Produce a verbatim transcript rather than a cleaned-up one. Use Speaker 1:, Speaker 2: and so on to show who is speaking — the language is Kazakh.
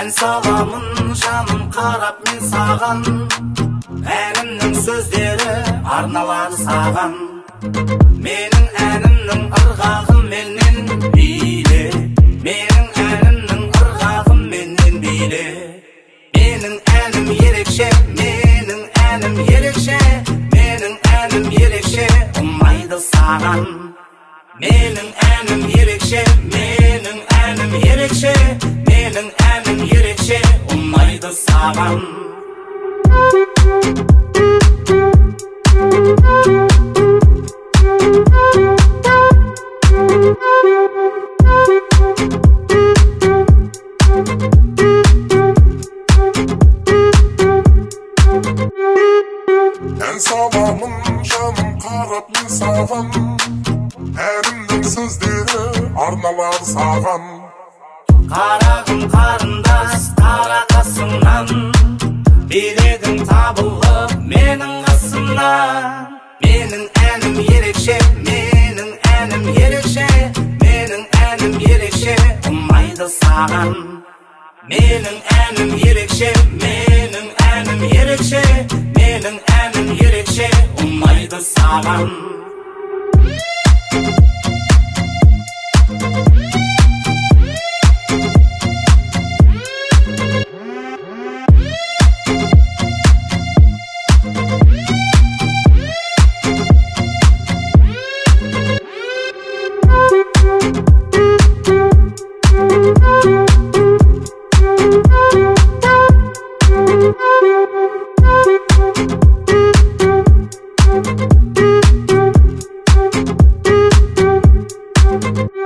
Speaker 1: ән саламын жаным қарап мен саған, әнімнің сөздері арналады саған. Менің әнімнің ырғағын менен биле, менің әнімнің ырғағын менен биле. Менің әнім ерекше, менің әнім ерекше, менің әнім ерекше, ұнайды саған. Менің әнім ерекше, менің әнім ерекше, менің әнім ерекше, ұнайды саған.
Speaker 2: Ән саламын жаным қарап мен саған, әнімнің сөздері арналады саған.
Speaker 1: Қарағым қарындас қара қасымнан, билегің табылып менің қасымнан. Менің әнім ерекше, менің әнім ерекше, менің әнім ерекше, ұнайды саған. Менің әнім ерекше, менің әнім ерекше, менің әнім ерекше, ұнайды саған.
Speaker 2: Thank you.